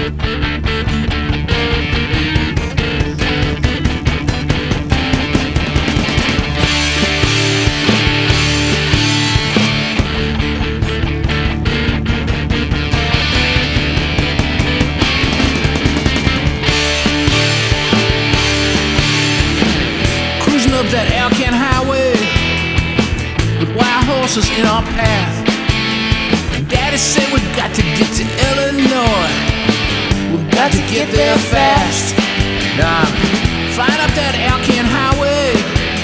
Up that Alcan highway with wild horses in our path. Daddy said we got to get to Illinois. We got to get there fast. Now I'm flying up that Alcan highway,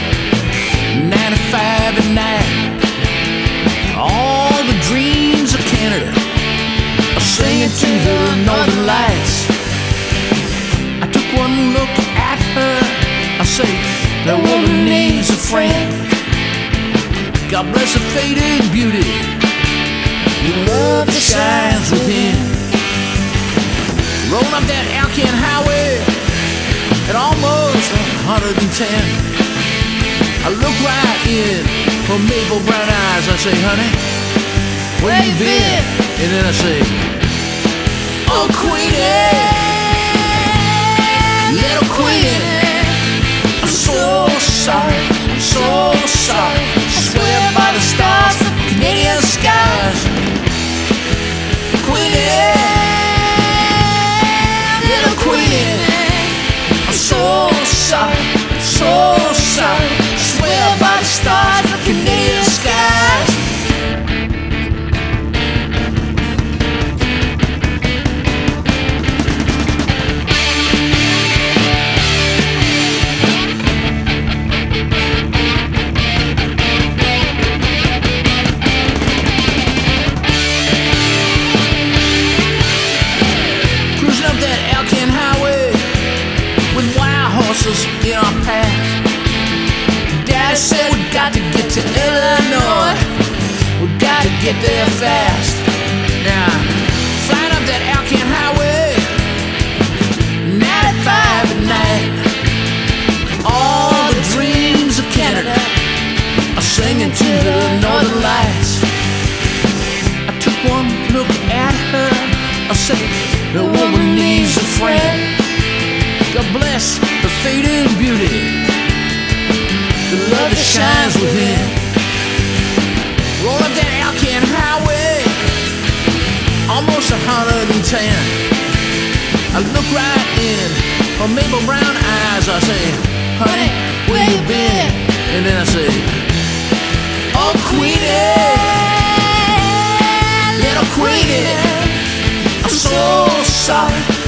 95 at night. All the dreams of Canada are singing to the northern lights. I took one look at her. I say, that woman needs a friend. God bless her faded beauty, the love that shines within. Rolling up that Alcan highway at almost 110. I look right in her maple brown eyes. I say, honey, where you been? And then I say, oh, Queenie, little Queenie, so sorry, so sorry. I swear by the stars of Canadian skies, Queenie, little Queenie, I'm so sorry, so sorry. I swear by the stars of Canadian skies. In our path, Dad said we got to get to Illinois. We got to get there fast. Now, flying up that Alcan highway, 95 at night. All the dreams of Canada are singing to the northern lights. I took one look at her. I said, the woman needs a friend. God bless the faded beauty, the love that shines within. Roll up that Alcan highway, almost 110. I look right in her maple brown eyes. I say, honey, where you been? And then I say, oh, Queenie, little Queenie, I'm so sorry.